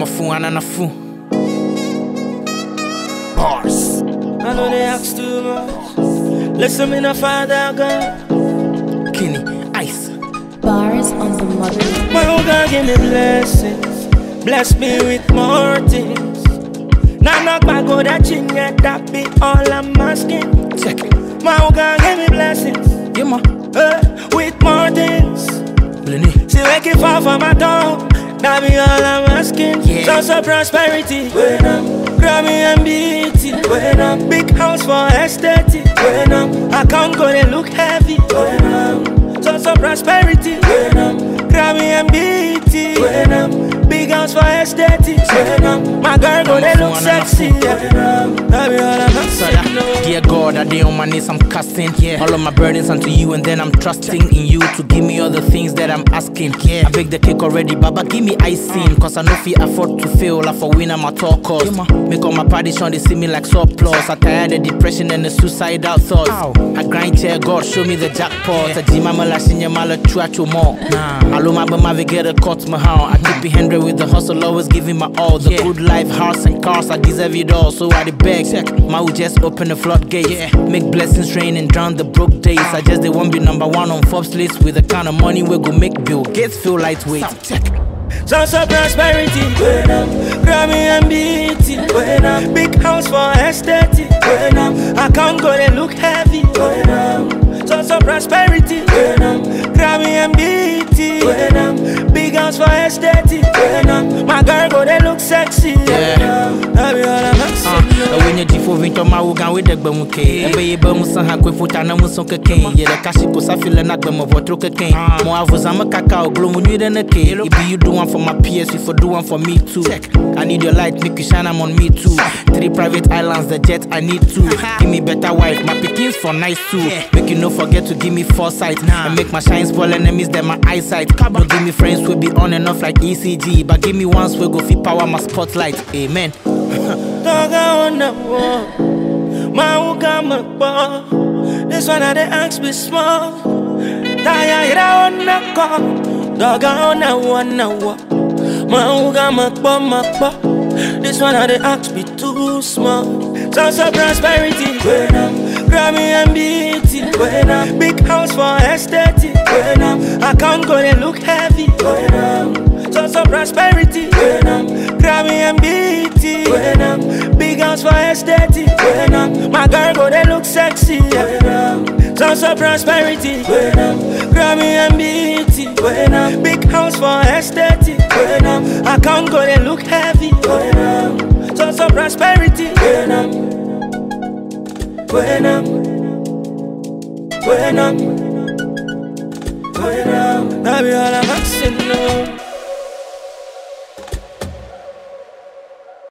a fool and a fool. Bars. I know they ask too much. Listen, me no father God. Kenny, ice. Bars on the mother. My own God give me blessings. Bless me with more things. Now knock my go that chin yet, that be all I'm asking. Check it. My own God give me blessings. Yeah, ma. With more things. Blenny. See, wake it far from my door. That be all I'm asking. Yeah. So prosperity. When I'm Grammy and BET. When I'm big house for aesthetic. When I can't go, they look heavy. When I'm so prosperity. When I'm Grammy and BET. When I'm big house for aesthetic. When my girl go, they look sexy. That be all I'm asking. Dear God, I day on my knees, I'm casting all of my burdens unto you, and then I'm trusting in you to give me all the things that I'm asking. I bake the cake already, Baba, give me icing, cause I know fi afford to fail, I for win I'm at all cost. Make all my parties on, they see me like surplus. I tired the depression and the suicidal thoughts. I grind here, God, show me the jackpot. I jimama la shinya mala chuacho more. Aloma bama get a cut my how. I keep it 100 with the hustle, always giving my all. The good life, house and cars, I deserve it all. So I the beg, my will just open the floodgates. Make blessings rain and drown the broke days. I just they won't be number one on Forbes list with the kind of money we go make Bill Gates feel lightweight. So prosperity. When I'm Grammy and BET. When I'm big house for aesthetic. When I can't go, they look heavy. When I'm so prosperity. When I'm Grammy and BET. When I'm big house for aesthetic. When my girl go, they look sexy. That be all I'm asking. When you G4 into my wogan with the Bamuke, and be able to have quick foot and I'm so cocaine. Yeah, the Kashiko Safil and Nakbam of what cocaine. More was a cacao, gloom when you're in a cave. If you do one for my PS, you for do one for me too. I need your light, make you shine, I'm on me too. 3 private islands, the jet, I need to. Give me better wife, my pickings for nice too. Make you no forget to give me foresight. And make my shine spoil enemies, then my eyesight. Don't give me friends, will be on and off like ECG. But give me ones, we go fit power my spotlight. Amen. Dogga on the wall, my wuga makbo. This one I they ask me small. Taya ira on the call. Dogga on the one na wa. My wuga makbo. This one I they ask me too small. So prosperity. When I'm Grammy and BET. When I'm big house for aesthetic. When I can't go, they look heavy. When I'm so prosperity. When I'm Grammy and BET. When I'm big house for aesthetic. When my girl go, they look sexy. So prosperity. When I'm Grammy and BET. When I'm big house for aesthetic. When I can't go, they look heavy. When so prosperity. When I'm that be all I'm asking, no.